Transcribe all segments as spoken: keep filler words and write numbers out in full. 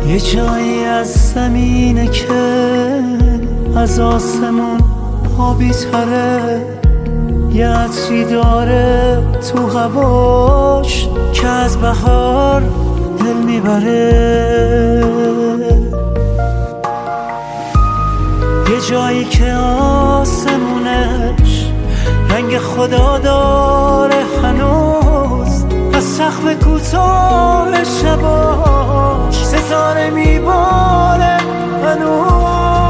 یه جایی از زمینه که از آسمون آبی تره، یه عطری داره تو هواش که از بهار دل میبره. یه جایی که آسمونش رنگ خدا داره هنوز، از سقف کوتاه شباش ستاره میباره هنوز.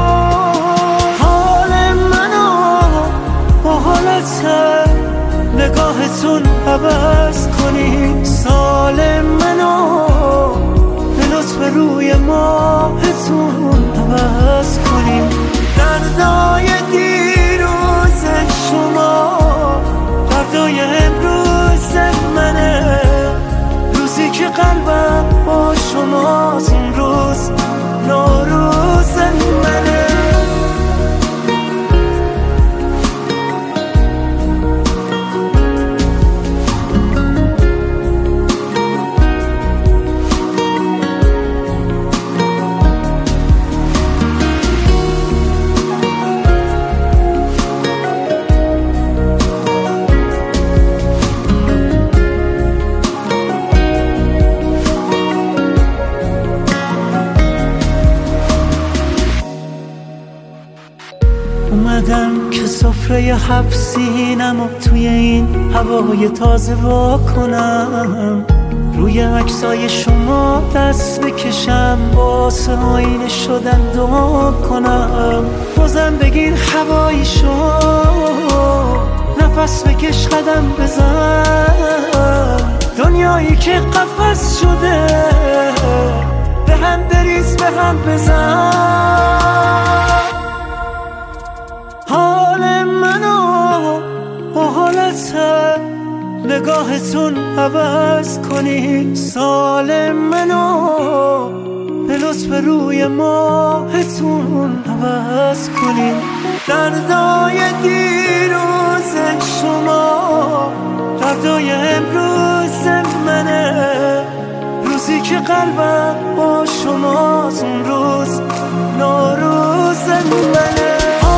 حال منو با حالت نگاهتون عوض کنی، سال منو به لطف روی ماهتون عوض کنی. دردای دیروز شما دردای امروز منه، روزی که قلبم با شماست اون روز نوروز منه. اومدم که سفره حبسینم و توی این هوای تازه وا کنم، روی عکسای شما دست بکشم، واسه آینه شدن دعا کنم. بازم بگیر هوایی شو، نفس بکش قدم بزن، دنیایی که قفس شده به هم بریز به هم بزن. حال منو با حالت نگاهتون عوض کنی، سال منو به لطف روی ماهتون عوض کنی. دردای دیروز شما دردای امروز منه، روزی که قلبم با شماست اون روز نوروز منه.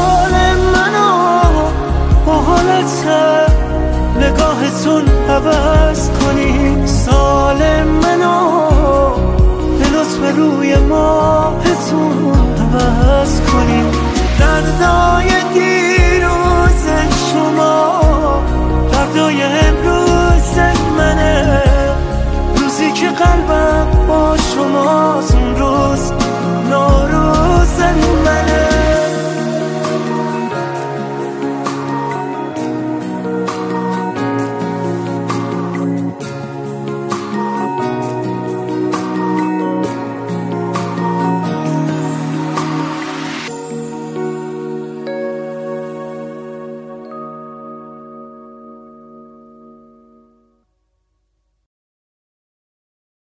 حالت نگاهتون عوض کنی، سال منو به لطف روی ماهتون عوض کنی. دردای